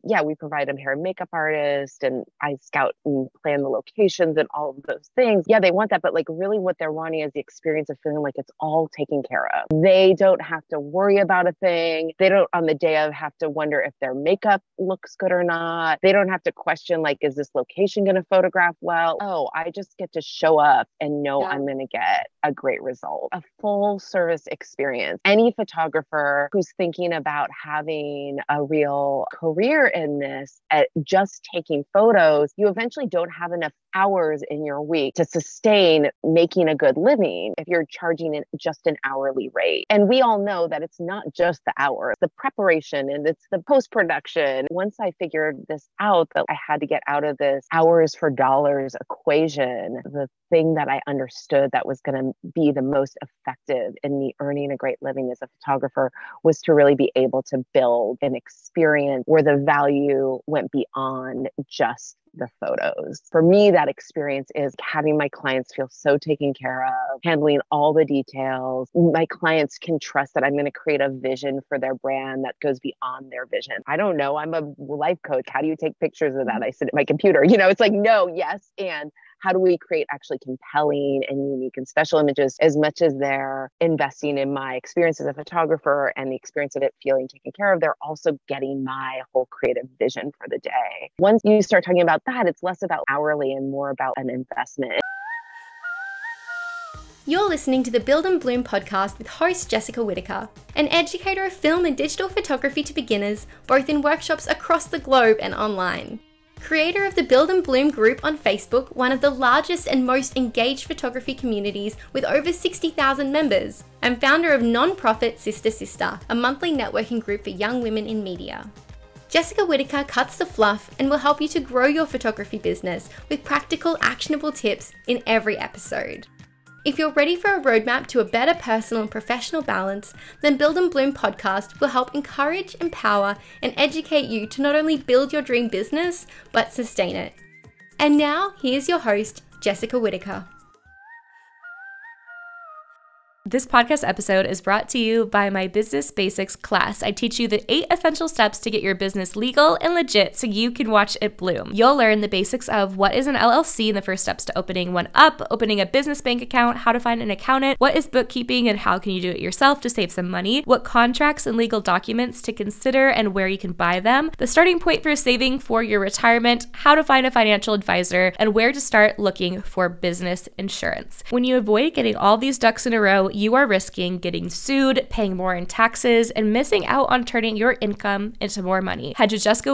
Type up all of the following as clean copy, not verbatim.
yeah, we provide them hair and makeup artist and I scout and plan the locations and all of those things. Yeah, they want that. But like really what they're wanting is the experience of feeling like it's all taken care of. They don't have to worry about a thing. They don't on the day of have to wonder if their makeup looks good or not. They don't have to question like, is this location going to photograph well? Oh, I just get to show up and know I'm going to get a great result, a full service experience. Any photographer who's thinking about having a real career in this at just taking photos, you eventually don't have enough hours in your week to sustain making a good living if you're charging just an hourly rate. And we all know that it's not just the hours, the preparation and it's the post-production. Once I figured this out, that I had to get out of this hours for dollars equation, the thing that I understood that was going to be the most effective in me earning a great living as a photographer was to really be able to build an experience where the value went beyond just the photos. For me, that experience is having my clients feel so taken care of, handling all the details. My clients can trust that I'm going to create a vision for their brand that goes beyond their vision. I don't know. I'm a life coach. How do you take pictures of that? I sit at my computer. It's like, no, yes, and how do we create actually compelling and unique and special images as much as they're investing in my experience as a photographer and the experience of it feeling taken care of, they're also getting my whole creative vision for the day. Once you start talking about that, it's less about hourly and more about an investment. You're listening to the Build and Bloom podcast with host Jessica Whitaker, an educator of film and digital photography to beginners, both in workshops across the globe and online. Creator of the Build and Bloom group on Facebook, one of the largest and most engaged photography communities with over 60,000 members, and founder of non-profit Sister Sister, a monthly networking group for young women in media. Jessica Whitaker cuts the fluff and will help you to grow your photography business with practical, actionable tips in every episode. If you're ready for a roadmap to a better personal and professional balance, then Build and Bloom podcast will help encourage, empower, and educate you to not only build your dream business, but sustain it. And now, here's your host, Jessica Whitaker. This podcast episode is brought to you by my Business Basics class. I teach you the 8 essential steps to get your business legal and legit so you can watch it bloom. You'll learn the basics of what is an LLC and the first steps to opening one up, opening a business bank account, how to find an accountant, what is bookkeeping and how can you do it yourself to save some money, what contracts and legal documents to consider and where you can buy them, the starting point for saving for your retirement, how to find a financial advisor, and where to start looking for business insurance. When you avoid getting all these ducks in a row, you are risking getting sued, paying more in taxes, and missing out on turning your income into more money. Head to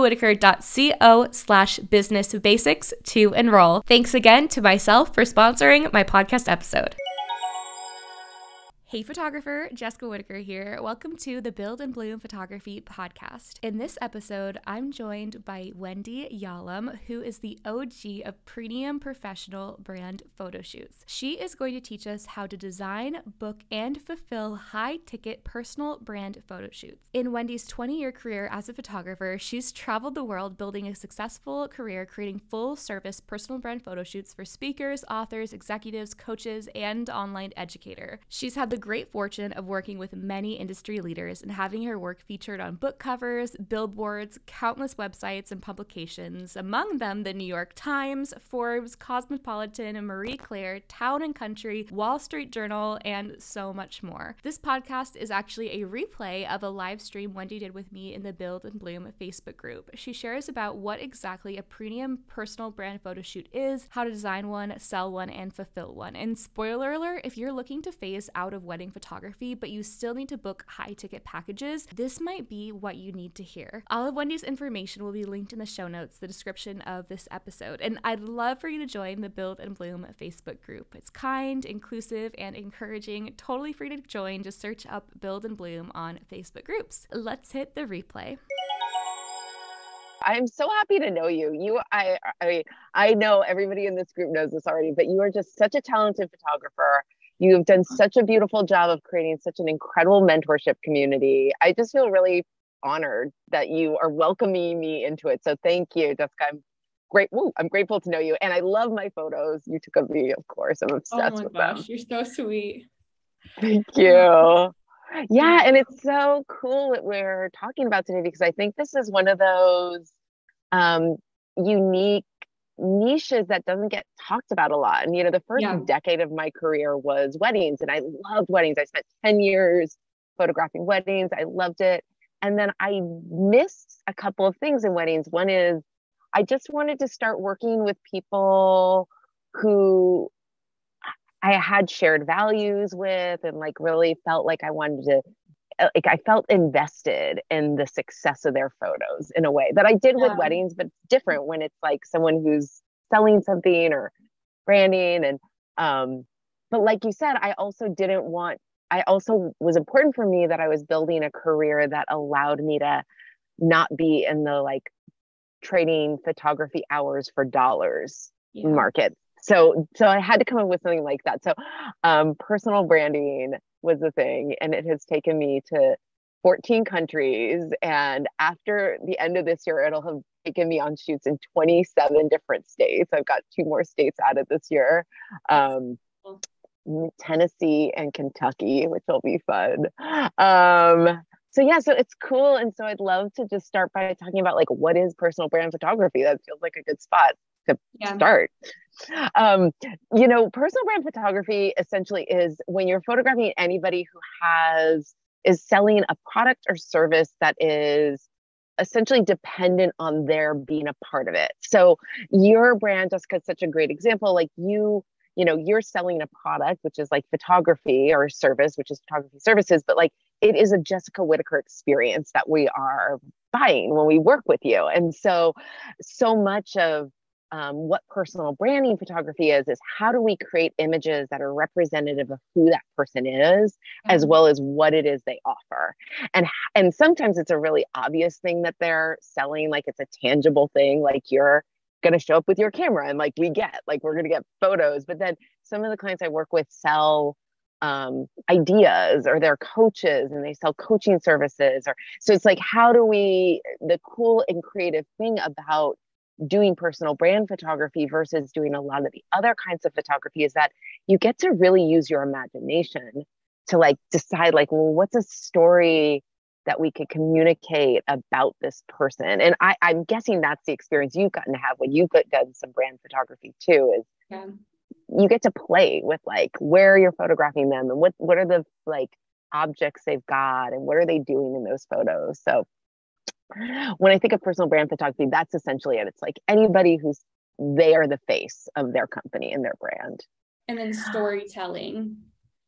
jessicawhitaker.co/businessbasics to enroll. Thanks again to myself for sponsoring my podcast episode. Hey photographer, Jessica Whitaker here. Welcome to the Build and Bloom Photography Podcast. In this episode, I'm joined by Wendy Yalom, who is the OG of premium professional brand photo shoots. She is going to teach us how to design, book, and fulfill high-ticket personal brand photo shoots. In Wendy's 20-year career as a photographer, she's traveled the world building a successful career creating full-service personal brand photo shoots for speakers, authors, executives, coaches, and online educator. She's had the great fortune of working with many industry leaders and having her work featured on book covers, billboards, countless websites and publications, among them the New York Times, Forbes, Cosmopolitan, Marie Claire, Town and Country, Wall Street Journal, and so much more. This podcast is actually a replay of a live stream Wendy did with me in the Build and Bloom Facebook group. She shares about what exactly a premium personal brand photo shoot is, how to design one, sell one, and fulfill one. And spoiler alert, if you're looking to phase out of wedding photography, but you still need to book high ticket packages, this might be what you need to hear. All of Wendy's information will be linked in the show notes, the description of this episode. And I'd love for you to join the Build and Bloom Facebook group. It's kind, inclusive, and encouraging. Totally free to join. Just search up Build and Bloom on Facebook groups. Let's hit the replay. I'm so happy to know you. I know everybody in this group knows this already, but you are just such a talented photographer. You have done such a beautiful job of creating such an incredible mentorship community. I just feel really honored that you are welcoming me into it. So thank you, Jessica. I'm grateful to know you. And I love my photos you took of me, of course. I'm obsessed with them. You're so sweet. Thank you. Yeah, and it's so cool that we're talking about today because I think this is one of those unique niches that doesn't get talked about a lot. And, the first Yeah. decade of my career was weddings, and I loved weddings. I spent 10 years photographing weddings. I loved it. And then I missed a couple of things in weddings. One is I just wanted to start working with people who I had shared values with, and like really felt like I wanted to, like I felt invested in the success of their photos in a way that I did with weddings, but it's different when it's like someone who's selling something or branding. And but like you said, I also was important for me that I was building a career that allowed me to not be in the like trading photography hours for dollars market. So I had to come up with something like that. So personal branding was the thing, and it has taken me to 14 countries. And after the end of this year, it'll have taken me on shoots in 27 different states. I've got 2 more states added this year. Tennessee and Kentucky, which will be fun. So it's cool. And so I'd love to just start by talking about like, what is personal brand photography? That feels like a good spot to start. Personal brand photography essentially is when you're photographing anybody who is selling a product or service that is essentially dependent on their being a part of it. So your brand, Jessica, is such a great example. Like you're selling a product, which is like photography, or a service, which is photography services, but like it is a Jessica Whitaker experience that we are buying when we work with you. And so much of what personal branding photography is how do we create images that are representative of who that person is, as well as what it is they offer. And sometimes it's a really obvious thing that they're selling, like it's a tangible thing, like you're going to show up with your camera and like we're going to get photos. But then some of the clients I work with sell ideas, or they're coaches and they sell coaching services, so it's like, the cool and creative thing about doing personal brand photography versus doing a lot of the other kinds of photography is that you get to really use your imagination to like decide like, well, what's a story that we could communicate about this person. And I'm guessing that's the experience you've gotten to have when you've done some brand photography too, is you get to play with like where you're photographing them and what are the like objects they've got and what are they doing in those photos. So when I think of personal brand photography, that's essentially it. It's like anybody they are the face of their company and their brand. And then storytelling.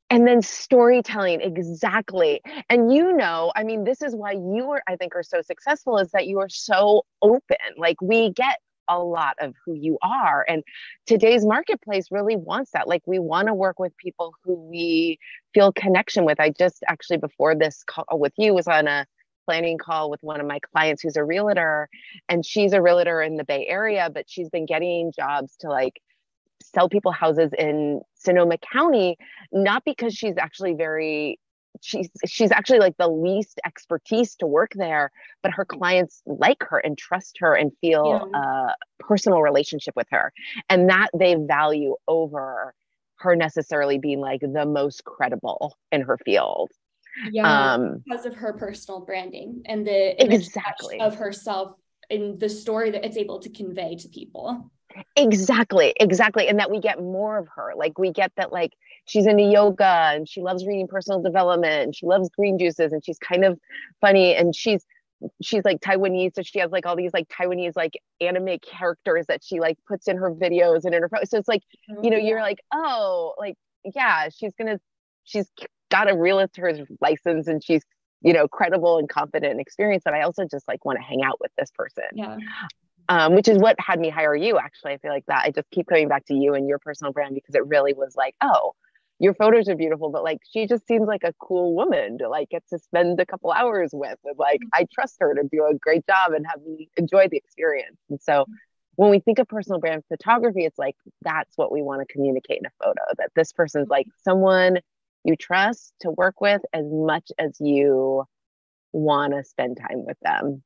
Exactly. And I mean, this is why I think are so successful, is that you are so open. Like we get a lot of who you are. And today's marketplace really wants that. Like we want to work with people who we feel connection with. I just actually, before this call with you, was on a planning call with one of my clients who's a realtor, and she's a realtor in the Bay Area, but she's been getting jobs to like sell people houses in Sonoma County, not because she's actually she's actually like the least expertise to work there, but her clients like her and trust her and feel a personal relationship with her, and that they value over her necessarily being like the most credible in her field. Because of her personal branding and the image of herself and the story that it's able to convey to people. Exactly. And that we get more of her. Like we get that, like she's into yoga and she loves reading personal development and she loves green juices and she's kind of funny and she's like Taiwanese. So she has like all these like Taiwanese like anime characters that she like puts in her videos and in her photos. So it's like, you're like, oh, like, yeah, she's got a realtor's license and she's, credible and confident and experienced, but I also just like want to hang out with this person. Which is what had me hire you. Actually, I feel like that I just keep coming back to you and your personal brand, because it really was like, oh, your photos are beautiful, but like, she just seems like a cool woman to like get to spend a couple hours with. And like, I trust her to do a great job and have me enjoy the experience. And so when we think of personal brand photography, it's like, that's what we want to communicate in a photo, that this person's like someone you trust to work with as much as you want to spend time with them.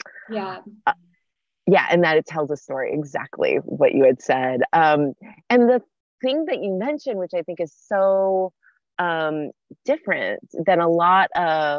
And that it tells a story, exactly what you had said. And the thing that you mentioned, which I think is so different than a lot of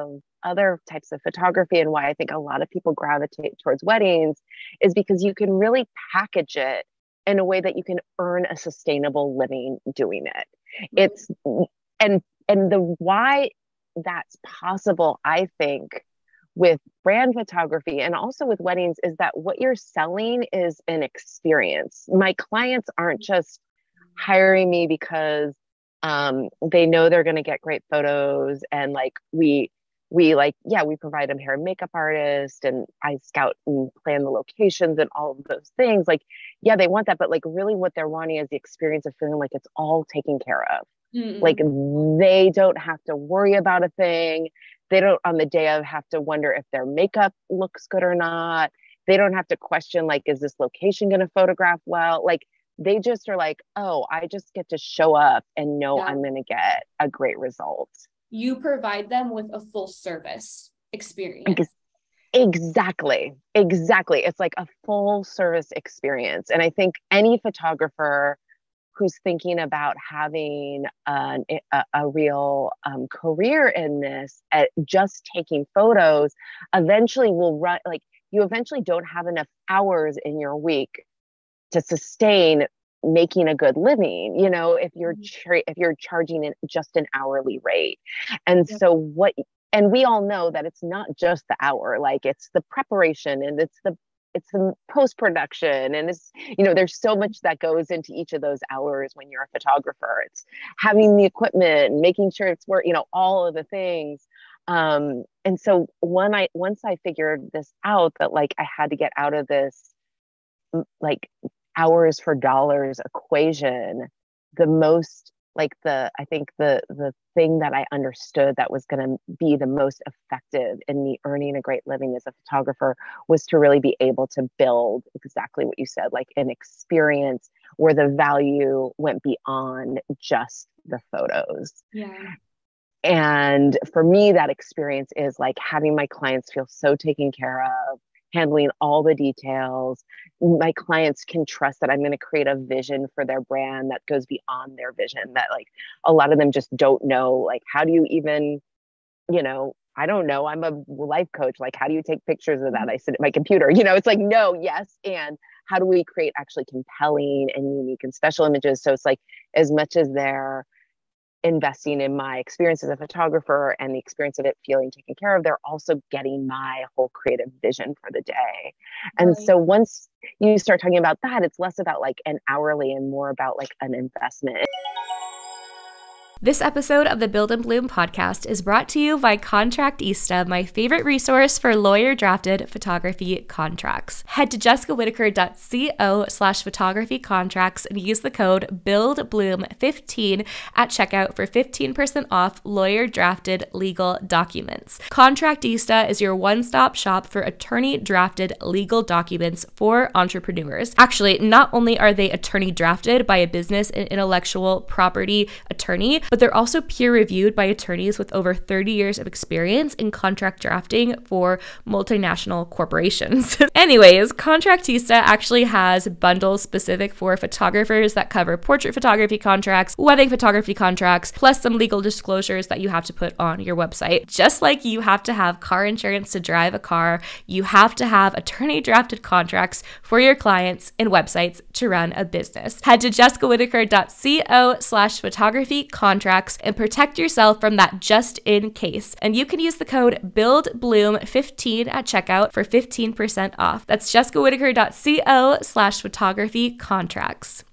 other types of photography and why I think a lot of people gravitate towards weddings is because you can really package it in a way that you can earn a sustainable living doing it. It's and the why that's possible, I think, with brand photography and also with weddings is that what you're selling is an experience. My clients aren't just hiring me because they know they're going to get great photos and like we provide them hair and makeup artist and I scout and plan the locations and all of those things. Like, yeah, they want that, but like really what they're wanting is the experience of feeling like it's all taken care of. Like they don't have to worry about a thing. They don't on the day of have to wonder if their makeup looks good or not. They don't have to question like, is this location going to photograph well? Like they just are like, oh, I just get to show up and know I'm going to get a great result. You provide them with a full service experience. Exactly. It's like a full service experience. And I think any photographer who's thinking about having a real career in this, at just taking photos, eventually will run, like you eventually don't have enough hours in your week to sustain making a good living, you know, if you're charging just an hourly rate. And so and we all know that it's not just the hour, like it's the preparation and it's the post-production and it's, you know, there's so much that goes into each of those hours when you're a photographer. It's having the equipment, making sure it's work, you know, all of the things. And so once I figured this out, that like I had to get out of this like hours for dollars equation, I think the thing that I understood that was going to be the most effective in me earning a great living as a photographer was to really be able to build exactly what you said, like an experience where the value went beyond just the photos. Yeah. And for me, that experience is like having my clients feel so taken care of, handling all the details. My clients can trust that I'm going to create a vision for their brand that goes beyond their vision, that like a lot of them just don't know, like, how do you even, you know, I don't know. I'm a life coach. Like, how do you take pictures of that? I sit at my computer, you know, it's like, no, yes. And how do we create actually compelling and unique and special images? So it's like, as much as they're investing in my experience as a photographer and the experience of it feeling taken care of, they're also getting my whole creative vision for the day. And so once you start talking about that, it's less about like an hourly and more about like an investment. This episode of the Build and Bloom podcast is brought to you by Contractista, my favorite resource for lawyer-drafted photography contracts. Head to jessicawhitaker.co/photography contracts and use the code BUILDBLOOM15 at checkout for 15% off lawyer-drafted legal documents. Contractista is your one-stop shop for attorney-drafted legal documents for entrepreneurs. Actually, not only are they attorney-drafted by a business and intellectual property attorney, but they're also peer-reviewed by attorneys with over 30 years of experience in contract drafting for multinational corporations. Anyways, Contractista actually has bundles specific for photographers that cover portrait photography contracts, wedding photography contracts, plus some legal disclosures that you have to put on your website. Just like you have to have car insurance to drive a car, you have to have attorney-drafted contracts for your clients and websites to run a business. Head to jessicawhitaker.co/photography contracts and protect yourself from that just in case. And you can use the code BUILDBLOOM15 at checkout for 15% off. That's jessicawhitaker.co/photography contracts.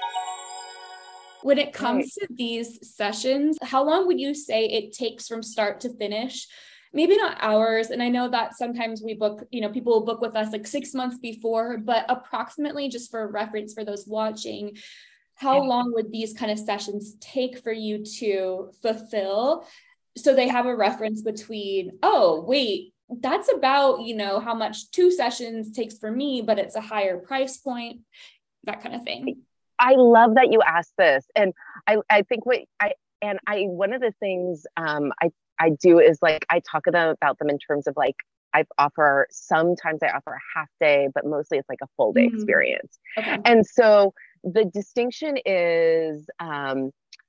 When it comes to these sessions, how long would you say it takes from start to finish? Maybe not hours. And I know that sometimes we book, you know, people will book with us like 6 months before, but approximately, just for reference for those watching, how long would these kind of sessions take for you to fulfill? So they have a reference between, oh, wait, that's about, you know, how much 2 sessions takes for me, but it's a higher price point, that kind of thing. I love that you asked this. And I think one of the things I do is like, I talk about them in terms of like, sometimes I offer a half day, but mostly it's like a full day experience. Okay. And so the distinction is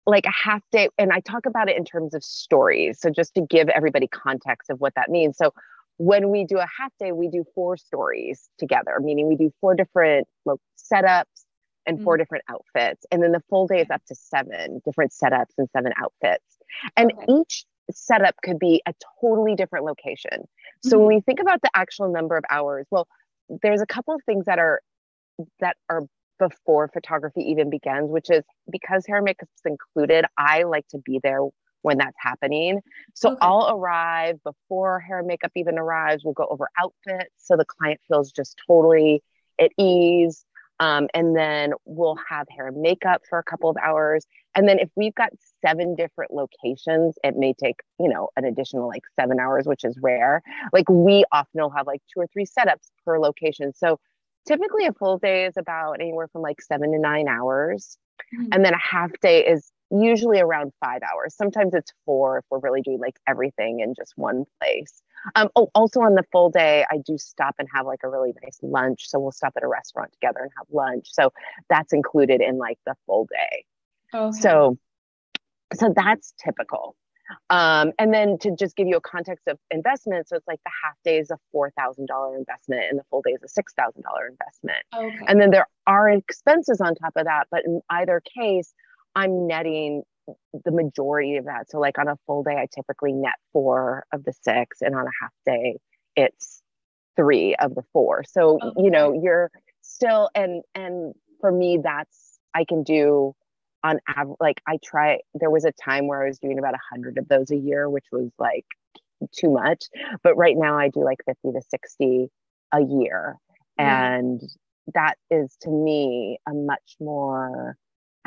like a half day, and I talk about it in terms of stories. So just to give everybody context of what that means. So when we do a half day, we do 4 stories together, meaning we do 4 different setups and 4 different outfits. And then the full day is up to 7 different setups and 7 outfits. And each setup could be a totally different location. So when we think about the actual number of hours, well, there's a couple of things that are before photography even begins, which is because hair and makeup's included, I like to be there when that's happening. So I'll arrive before hair and makeup even arrives. We'll go over outfits so the client feels just totally at ease. And then we'll have hair and makeup for a couple of hours. And then if we've got 7 different locations, it may take, an additional like 7 hours, which is rare. Like we often will have like 2 or 3 setups per location. So typically a full day is about anywhere from like 7 to 9 hours. And then a half day is usually around 5 hours. Sometimes it's 4 if we're really doing like everything in just one place. Also on the full day, I do stop and have like a really nice lunch. So we'll stop at a restaurant together and have lunch. So that's included in like the full day. So that's typical. And then to just give you a context of investment, so it's like the half day is a $4,000 investment and the full day is a $6,000 investment. And then there are expenses on top of that, but in either case, I'm netting the majority of that. So like on a full day, I typically net 4 of the 6, and on a half day, it's 3 of the 4. So, you're still, and for me, I can do on average, like there was a time where I was doing about 100 of those a year, which was like too much. But right now I do like 50 to 60 a year. And that is to me a much more,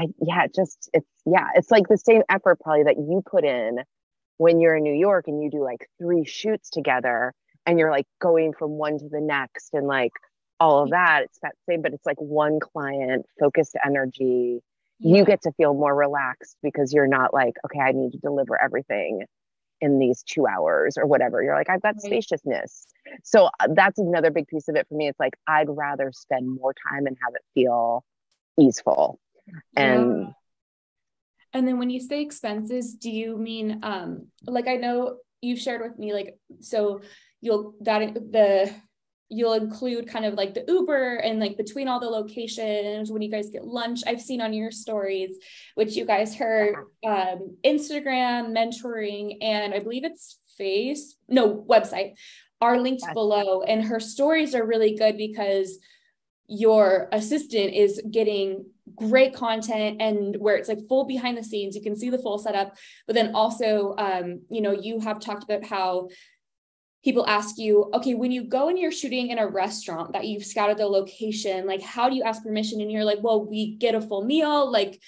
it's like the same effort probably that you put in when you're in New York and you do like 3 shoots together and you're like going from one to the next and like all of that. It's that same, but it's like one client, focused energy. You get to feel more relaxed because you're not like, okay, I need to deliver everything in these 2 hours or whatever. You're like, I've got spaciousness. So that's another big piece of it for me. It's like, I'd rather spend more time and have it feel easeful. And then when you say expenses, do you mean, like, I know you've shared with me, like, so you'll include kind of like the Uber and like between all the locations when you guys get lunch. I've seen on your stories, which you guys heard, Instagram, mentoring, and I believe it's website are linked below. And her stories are really good because your assistant is getting great content and where it's like full behind the scenes, you can see the full setup, but then also, you have talked about how people ask you, okay, when you go and you're shooting in a restaurant that you've scouted the location, like, how do you ask permission? And you're like, well, we get a full meal. Like,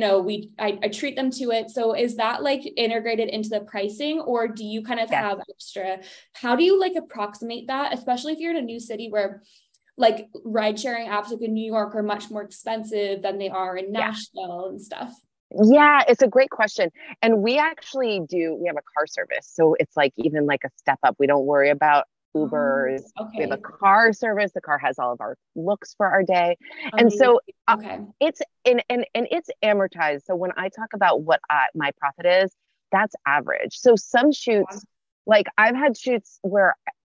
I treat them to it. So is that like integrated into the pricing, or do you kind of have extra? How do you like approximate that? Especially if you're in a new city where like ride sharing apps like in New York are much more expensive than they are in Nashville and stuff. Yeah, it's a great question. And we actually we have a car service. So it's like even like a step up. We don't worry about Ubers. We have a car service. The car has all of our looks for our day. And so it's and it's amortized. So when I talk about what my profit is, that's average. So some shoots, like I've had shoots where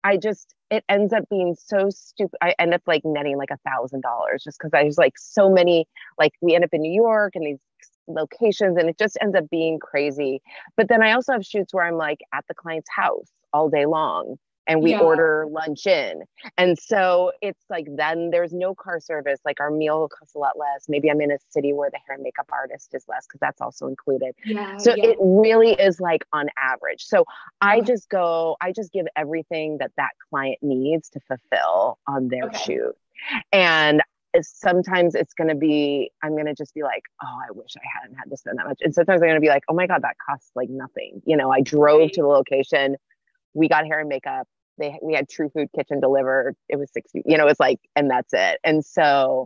it ends up being so stupid. I end up like netting like $1,000 just because I was like so many, like we end up in New York and these locations and it just ends up being crazy. But then I also have shoots where I'm like at the client's house all day long and we order lunch in. And so it's like, then there's no car service. Like our meal costs a lot less. Maybe I'm in a city where the hair and makeup artist is less because that's also included. It really is like on average. So I just give everything that client needs to fulfill on their shoot. And sometimes it's going to be, I'm going to just be like, oh, I wish I hadn't had to spend that much. And sometimes I'm going to be like, oh my God, that costs like nothing. I drove to the location. We got hair and makeup. We had True Food Kitchen delivered. It was 60, it's like, and that's it. And so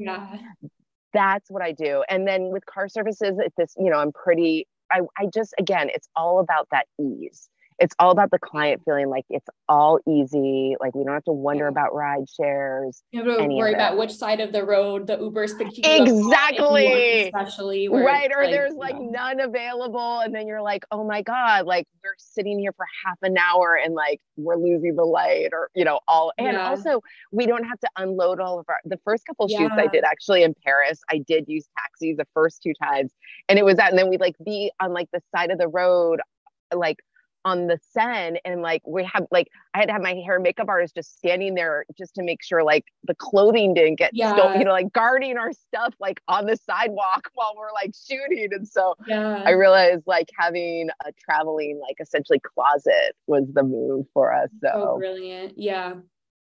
that's what I do. And then with car services, it's this, I'm pretty, I just, again, it's all about that ease. It's all about the client feeling like it's all easy. Like we don't have to wonder about ride shares. You have to worry about which side of the road the Uber's picking you up on, Exactly. especially where right. Or there's like none available. And then you're like, oh my God, like we're sitting here for half an hour and like we're losing the light or, and also we don't have to unload all of the first couple shoots I did actually in Paris. I did use taxis the first 2 times and it was that. And then we'd like be on like the side of the road, like on the Seine, and like we have like I had to have my hair and makeup artist just standing there just to make sure like the clothing didn't get stolen, like guarding our stuff like on the sidewalk while we're like shooting. And so I realized like having a traveling like essentially closet was the move for us. So brilliant. Yeah.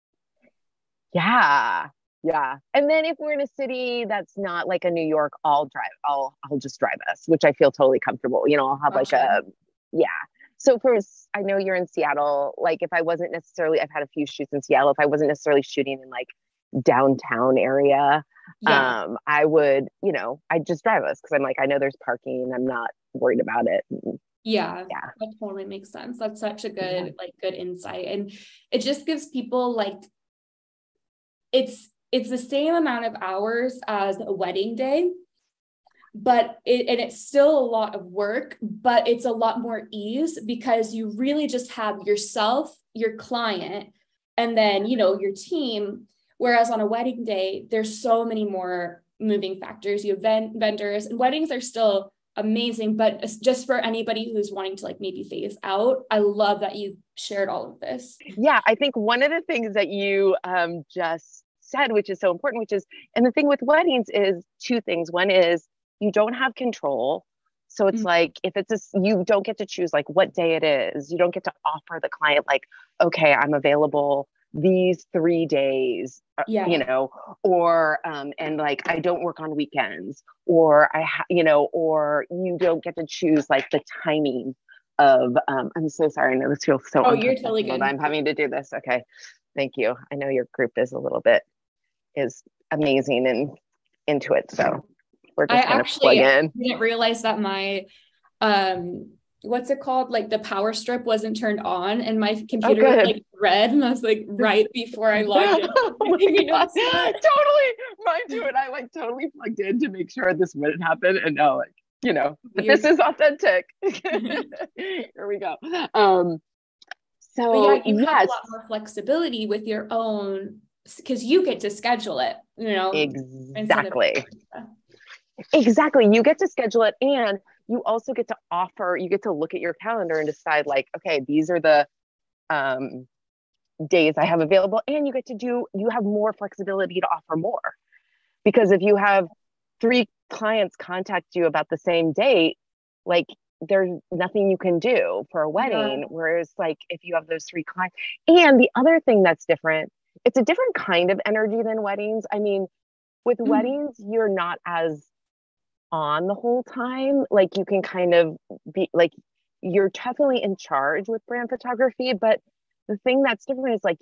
And then if we're in a city that's not like a New York, I'll just drive us, which I feel totally comfortable. I'll have like So I know you're in Seattle, like if I wasn't necessarily, I've had a few shoots in Seattle, if I wasn't necessarily shooting in like downtown area, I would, I'd just drive us because I'm like, I know there's parking and I'm not worried about it. Yeah, that totally makes sense. That's such a good, good insight. And it just gives people like, it's the same amount of hours as a wedding day, but it's still a lot of work, but it's a lot more ease because you really just have yourself, your client, and then, your team. Whereas on a wedding day, there's so many more moving factors. You have vendors, and weddings are still amazing, but just for anybody who's wanting to like maybe phase out, I love that you shared all of this. Yeah. I think one of the things that you just said, which is so important, and the thing with weddings is 2 things. One is, you don't have control. So it's like, if you don't get to choose like what day it is, you don't get to offer the client like, okay, I'm available these 3 days, or, and like, I don't work on weekends, or or you don't get to choose like the timing of, I'm so sorry. I know this feels so uncomfortable. You're totally good. I'm having to do this. Okay. Thank you. I know your group is amazing and into it. So we're just kind of plug in. I didn't realize that my, what's it called? Like the power strip wasn't turned on and my computer was like red. And I was like, right before I logged in. Totally. Mine too. And I like totally plugged in to make sure this wouldn't happen. And now like, but this is authentic. Here we go. So you have a lot more flexibility with your own, because you get to schedule it, Exactly. You get to schedule it, and you also get to look at your calendar and decide like, okay, these are the days I have available. And you have more flexibility to offer more, because if you have 3 clients contact you about the same date, like there's nothing you can do for a wedding. Whereas like, if you have those 3 clients, and the other thing that's different, it's a different kind of energy than weddings. I mean, with weddings, you're not as on the whole time. Like you can kind of be like, you're definitely in charge with brand photography, but the thing that's different is like,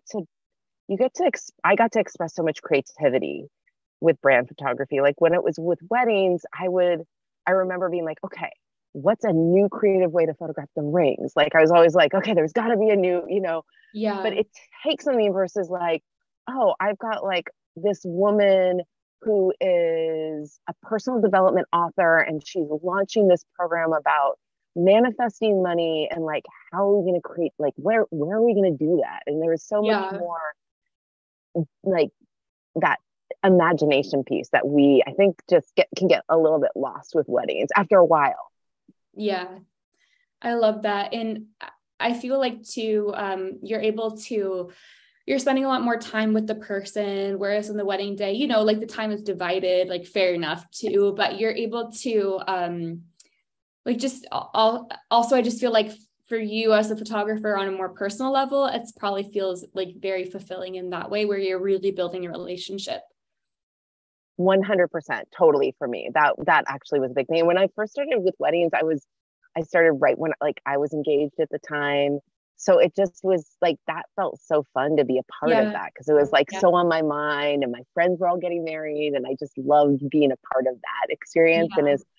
I got to express so much creativity with brand photography. Like when it was with weddings, I remember being like, okay, what's a new creative way to photograph the rings? Like I was always like, okay, there's gotta be a new, but it takes something versus like, oh, I've got like this woman who is a personal development author and she's launching this program about manifesting money, and like, how are we going to create, like, where are we going to do that? And there was so much more like that imagination piece that I think just can get a little bit lost with weddings after a while. Yeah, I love that. And I feel like too, you're spending a lot more time with the person, whereas on the wedding day, like the time is divided, like fair enough too, but you're able to, like just also, I just feel like for you as a photographer on a more personal level, it probably feels like very fulfilling in that way where you're really building a relationship. 100%, totally. For me, that actually was a big thing. When I first started with weddings, I started right when like I was engaged at the time. So it just was like, that felt so fun to be a part of that, because it was like so on my mind, and my friends were all getting married, and I just loved being a part of that experience. And as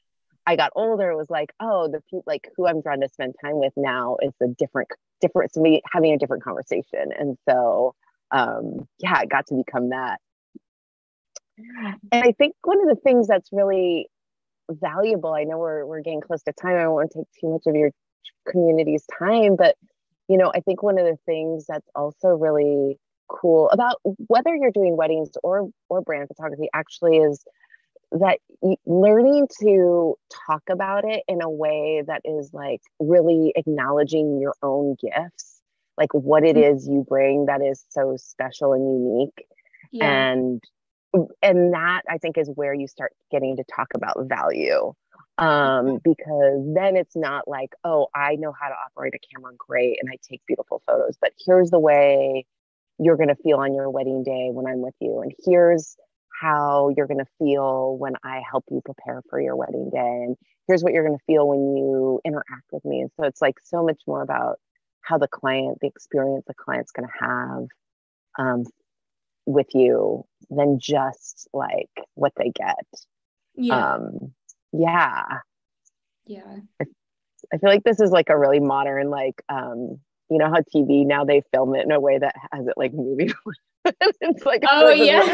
I got older, it was like, oh, the people like who I'm drawn to spend time with now is a different, it's me having a different conversation. And so, yeah, it got to become that. And I think one of the things that's really valuable, I know we're getting close to time. I don't want to take too much of your community's time, but I think one of the things that's also really cool about whether you're doing weddings or brand photography actually is that learning to talk about it in a way that is like really acknowledging your own gifts, like what it is you bring that is so special and unique. Yeah. And that I think is where you start getting to talk about value. Because then it's not like, oh, I know how to operate a camera great and I take beautiful photos, but here's the way you're going to feel on your wedding day when I'm with you. And here's how you're going to feel when I help you prepare for your wedding day. And here's what you're going to feel when you interact with me. And so it's like so much more about how the experience the client's going to have with you than just like what they get. Yeah. Yeah. Yeah. I feel like this is like a really modern, like, you know how TV now they film it in a way that has it like moving. It's like, Oh like yeah.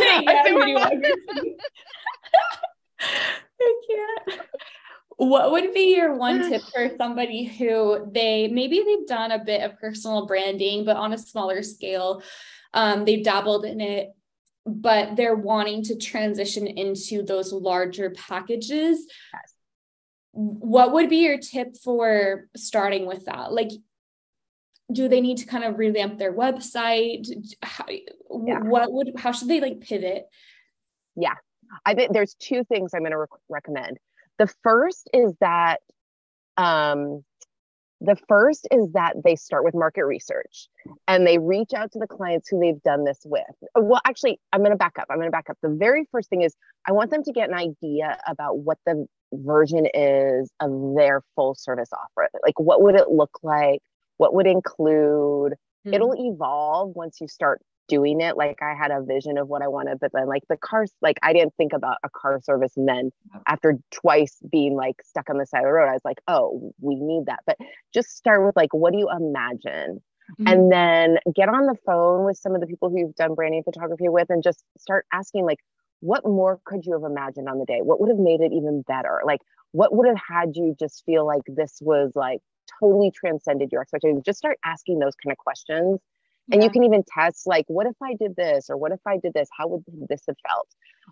I can't. What would be your one tip for somebody who they've done a bit of personal branding, but on a smaller scale, they've dabbled in it, but they're wanting to transition into those larger packages? Yes. What would be your tip for starting with that? Like, do they need to kind of revamp their website? How should they like pivot? Yeah. I think there's two things I'm going to recommend. The first is that they start with market research and they reach out to the clients who they've done this with. Well, actually, I'm going to back up. The very first thing is I want them to get an idea about what the version is of their full service offer. Like, what would it look like? What would include? It'll evolve once you start doing it. Like, I had a vision of what I wanted, but then like the cars, like I didn't think about a car service. And then after twice being like stuck on the side of the road, I was like, oh, we need that. But just start with like, what do you imagine? And then get on the phone with some of the people who you've done branding photography with and just start asking like, what more could you have imagined on the day? What would have made it even better? Like, what would have had you just feel like this was like totally transcended your expectations? Just start asking those kind of questions. And you can even test like, what if I did this? Or what if I did this? How would this have felt?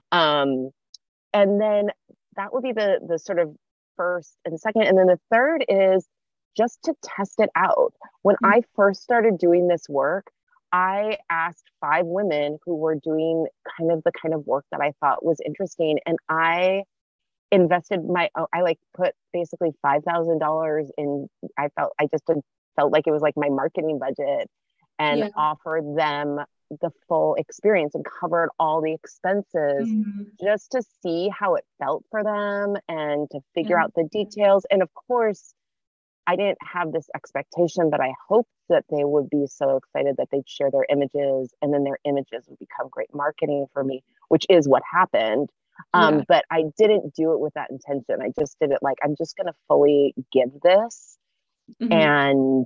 And then that would be the sort of first and second. And then the third is just to test it out. When I first started doing this work, I asked 5 women who were doing the kind of work that I thought was interesting. And I invested I like put basically $5,000 in, I just felt like it was like my marketing budget, and offered them the full experience and covered all the expenses just to see how it felt for them and to figure out the details. And of course, I didn't have this expectation, but I hoped that they would be so excited that they'd share their images, and then their images would become great marketing for me, which is what happened. But I didn't do it with that intention. I just did it like, I'm just going to fully give this, and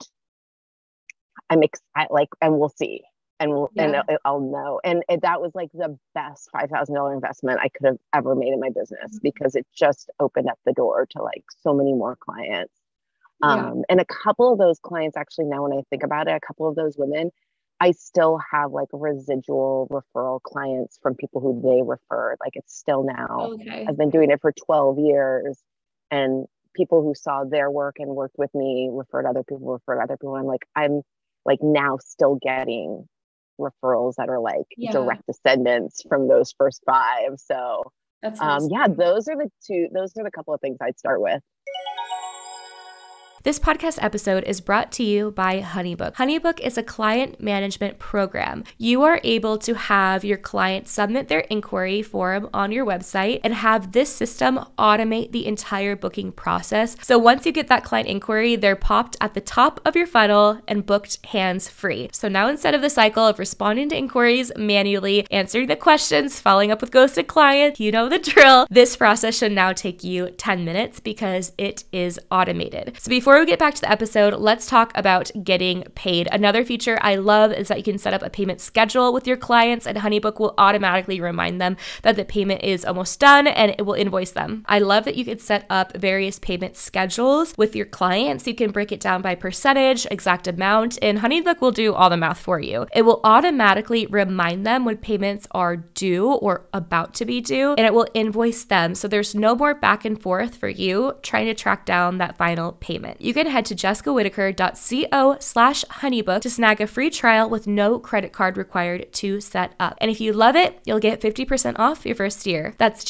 and we'll see, and I'll know. And that was like the best $5,000 investment I could have ever made in my business, because it just opened up the door to like so many more clients. And a couple of those clients, actually, now when I think about it, a couple of those women, I still have like residual referral clients from people who they referred. Like, it's still now. Okay. I've been doing it for 12 years, and people who saw their work and worked with me referred other people. I'm like now still getting referrals that are like direct descendants from those first 5. So that's nice. those are the couple of things I'd start with. This podcast episode is brought to you by HoneyBook. HoneyBook is a client management program. You are able to have your client submit their inquiry form on your website and have this system automate the entire booking process. So once you get that client inquiry, they're popped at the top of your funnel and booked hands-free. So now instead of the cycle of responding to inquiries manually, answering the questions, following up with ghosted clients, you know the drill. This process should now take you 10 minutes because it is automated. So before we get back to the episode, let's talk about getting paid. Another feature I love is that you can set up a payment schedule with your clients, and HoneyBook will automatically remind them that the payment is almost done and it will invoice them. I love that you can set up various payment schedules with your clients. You can break it down by percentage, exact amount, and HoneyBook will do all the math for you. It will automatically remind them when payments are due or about to be due, and it will invoice them. So there's no more back and forth for you trying to track down that final payment. You can head to jessicawhitaker.co/honeybook to snag a free trial with no credit card required to set up. And if you love it, you'll get 50% off your first year. That's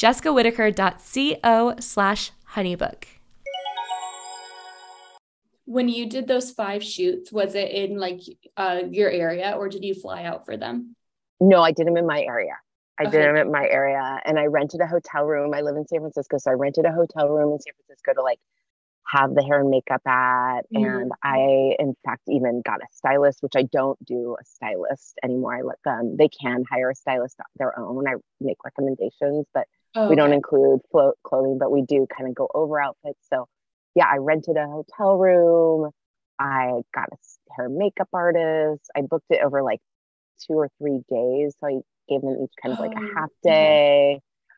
jessicawhitaker.co/honeybook. When you did those 5 shoots, was it in like your area, or did you fly out for them? No, I did them in my area. I Okay. did them at my area, and I rented a hotel room. I live in San Francisco, so I rented a hotel room in San Francisco to like have the hair and makeup at. Mhm. And I, in fact, even got a stylist, which I don't do a stylist anymore. I let them, they can hire a stylist on their own. I make recommendations, but Oh, we don't okay. include clothing, but we do kind of go over outfits. So yeah, I rented a hotel room. I got a hair and makeup artist. I booked it over like 2 or 3 days. So I gave them each kind of like a half Okay. day.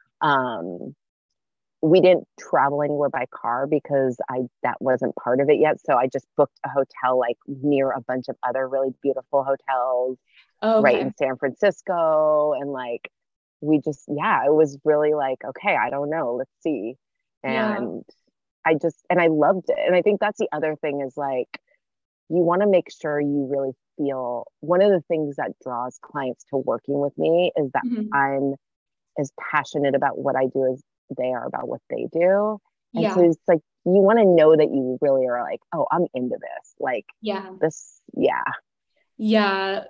We didn't travel anywhere by car because that wasn't part of it yet. So I just booked a hotel like near a bunch of other really beautiful hotels right Okay. in San Francisco. And like we just, yeah, it was really like, okay, I don't know, let's see. Yeah. And I loved it. And I think that's the other thing is like, you want to make sure you really feel, one of the things that draws clients to working with me is that Mhm. I'm as passionate about what I do as they are about what they do. And so Yeah. it's like, you want to know that you really are like, oh, I'm into this. Like Yeah. this, yeah. Yeah.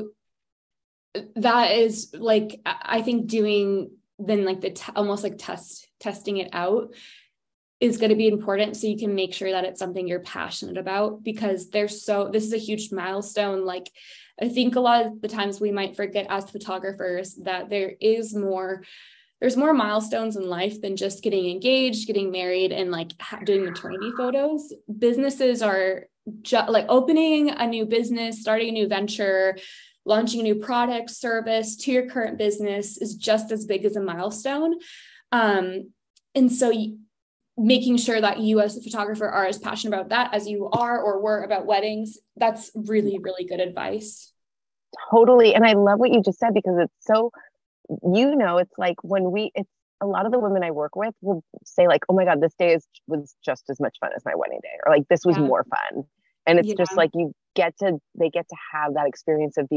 That is like, I think doing then like almost like testing it out is going to be important, so you can make sure that it's something you're passionate about, because this is a huge milestone. Like, I think a lot of the times we might forget as photographers that there's more milestones in life than just getting engaged, getting married, and like doing maternity photos. Businesses are like opening a new business, starting a new venture, launching a new product, service to your current business is just as big as a milestone. And so making sure that you as a photographer are as passionate about that as you are or were about weddings, that's really, really good advice. Totally. And I love what you just said, because it's so, it's like it's a lot of the women I work with will say like, oh my God, this day was just as much fun as my wedding day, or like this was Yeah. more fun. And it's Yeah. just like they get to have that experience of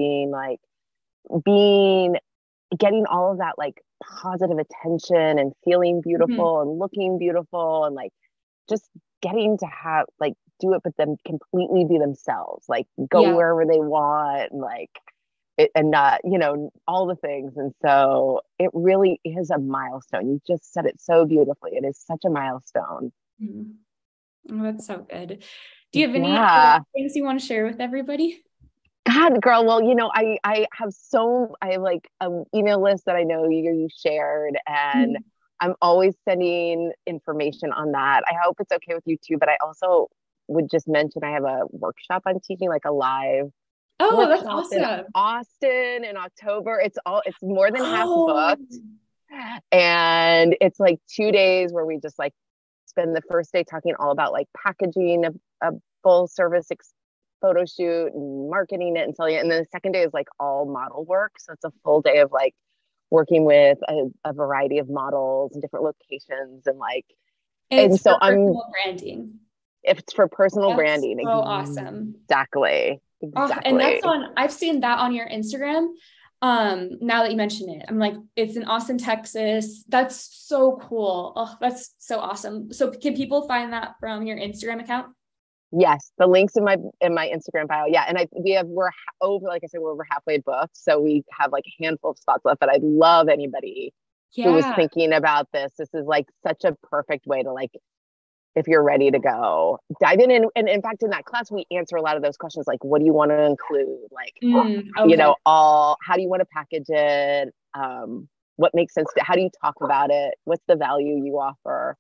getting all of that like positive attention and feeling beautiful and looking beautiful, and like just getting to have like do it, but then completely be themselves, like go Yeah. wherever they want, and like and not, all the things. And so it really is a milestone. You just said it so beautifully. It is such a milestone. Mhm. Oh, that's so good. Do you have any Yeah. other things you want to share with everybody? God, girl. Well, I have like an email list that I know you shared, and I'm always sending information on that. I hope it's okay with you too, but I also would just mention I have a workshop I'm teaching, like a live Oh, that's workshop in awesome. Austin in October. It's more than half Oh, booked. And it's like 2 days where we just like spend the first day talking all about like packaging a full service photo shoot and marketing it and selling it. And then the second day is like all model work. So it's a full day of like working with a variety of models and different locations, and like, and it's so for personal branding. It's for personal That's branding. so awesome. Exactly. Oh, and I've seen that on your Instagram. Now that you mention it, I'm like, it's in Austin, Texas. That's so cool. Oh, that's so awesome. So can people find that from your Instagram account? Yes, the links in my Instagram bio. Yeah, and we're over, like I said, we're over halfway booked, so we have like a handful of spots left. But I'd love anybody who was thinking about this. This is like such a perfect way to, like, if you're ready to go, dive in. And in fact, in that class, we answer a lot of those questions, like, what do you want to include? Like, you know, how do you want to package it? What makes sense? How do you talk about it? What's the value you offer?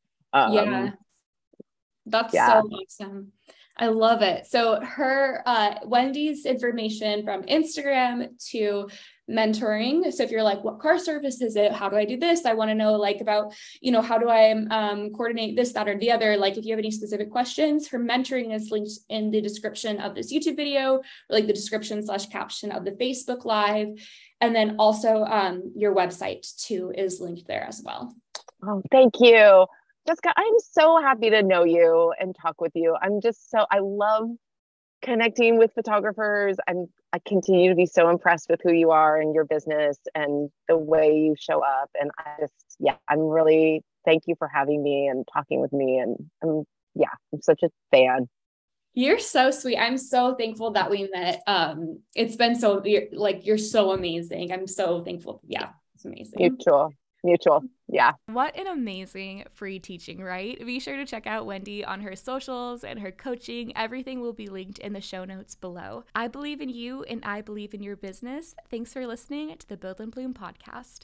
That's so awesome. I love it. So Wendy's information from Instagram to mentoring. So if you're like, what car service is it? How do I do this? I want to know, like, about, you know, how do I coordinate this, that, or the other? Like, if you have any specific questions, her mentoring is linked in the description of this YouTube video, or like the description/caption of the Facebook Live. And then also your website too is linked there as well. Oh, thank you, Jessica. I'm so happy to know you and talk with you. I love connecting with photographers. I continue to be so impressed with who you are and your business and the way you show up. And thank you for having me and talking with me. And I'm such a fan. You're so sweet. I'm so thankful that we met. It's been you're so amazing. I'm so thankful. Yeah, it's amazing. Mutual. Yeah. What an amazing free teaching, right? Be sure to check out Wendy on her socials and her coaching. Everything will be linked in the show notes below. I believe in you and I believe in your business. Thanks for listening to the Build and Bloom podcast.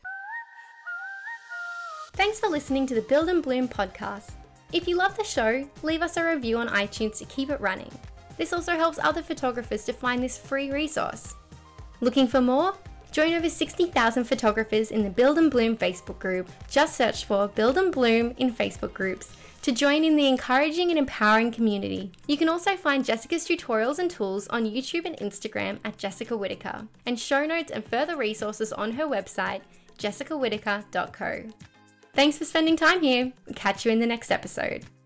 Thanks for listening to the Build and Bloom podcast. If you love the show, leave us a review on iTunes to keep it running. This also helps other photographers to find this free resource. Looking for more? Join over 60,000 photographers in the Build and Bloom Facebook group. Just search for Build and Bloom in Facebook groups to join in the encouraging and empowering community. You can also find Jessica's tutorials and tools on YouTube and Instagram at Jessica Whitaker, and show notes and further resources on her website, jessicawhitaker.co. Thanks for spending time here. Catch you in the next episode.